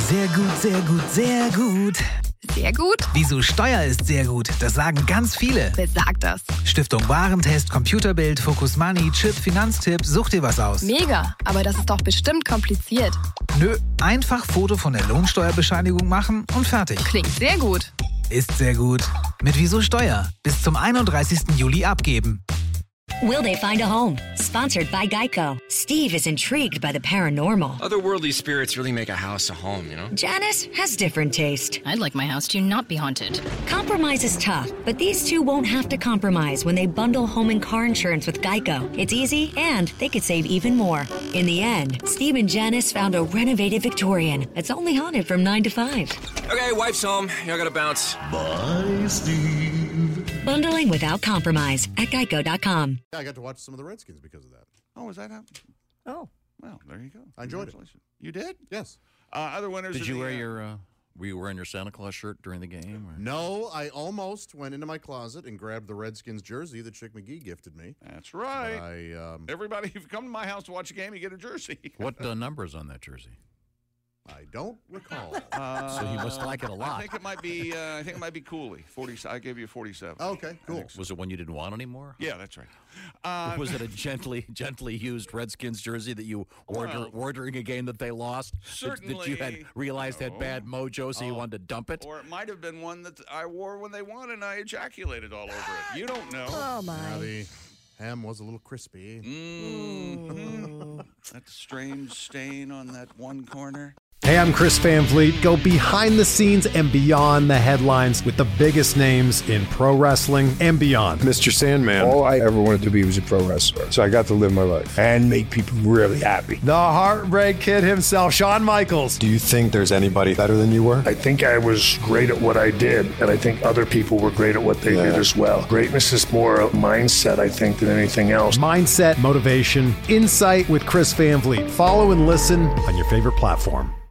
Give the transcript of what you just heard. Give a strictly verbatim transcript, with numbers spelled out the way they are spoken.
Sehr gut, sehr gut, sehr gut. Sehr gut? Wieso Steuer ist sehr gut, das sagen ganz viele. Wer sagt das? Stiftung Warentest, Computerbild, Focus Money, Chip, Finanztipp, such dir was aus. Mega, aber das ist doch bestimmt kompliziert. Nö, einfach Foto von der Lohnsteuerbescheinigung machen und fertig. Klingt sehr gut. Ist sehr gut. Mit Wieso Steuer. Bis zum einunddreißigsten Juli abgeben. Will they find a home? Sponsored by Geico. Steve is intrigued by the paranormal. Otherworldly spirits really make a house a home, you know? Janice has different taste. I'd like my house to not be haunted. Compromise is tough, but these two won't have to compromise when they bundle home and car insurance with Geico. It's easy, and they could save even more. In the end, Steve and Janice found a renovated Victorian that's only haunted from nine to five. Okay, wife's home. I gotta bounce. Bye, Steve. Bundling without compromise at geico dot com. Yeah, I got to watch some of the Redskins because of that. Oh, was that happening? Oh. Well, there you go. I enjoyed it. You did? Yes. Uh, other winners. Did of you the, wear uh, your, uh, were you wearing your Santa Claus shirt during the game? Or? No, I almost went into my closet and grabbed the Redskins jersey that Chick McGee gifted me. That's right. I, um, Everybody, if you come to my house to watch a game, you get a jersey. What uh, number is on that jersey? I don't recall. Uh, So you must like it a lot. I think it might be. Uh, I think it might be Cooley. Forty. I gave you a forty-seven. Okay, cool. So. Was it one you didn't want anymore? Yeah, that's right. Uh, Was it a gently, gently used Redskins jersey that you wore, Well, dur- wore during a game that they lost? That, that you had certainly realized had no. bad mojo, so you Oh. wanted to dump it? Or it might have been one that I wore when they won and I ejaculated all over it. You don't know. Oh, Now, my. the ham was a little crispy. Mm. That strange stain on that one corner. Hey, I'm Chris Van Vliet. Go behind the scenes and beyond the headlines with the biggest names in pro wrestling and beyond. Mister Sandman, all I ever wanted to be was a pro wrestler. So I got to live my life and make people really happy. The Heartbreak Kid himself, Shawn Michaels. Do you think there's anybody better than you were? I think I was great at what I did, and I think other people were great at what they Yeah. did as well. Greatness is more a mindset, I think, than anything else. Mindset, motivation, insight with Chris Van Vliet. Follow and listen on your favorite platform.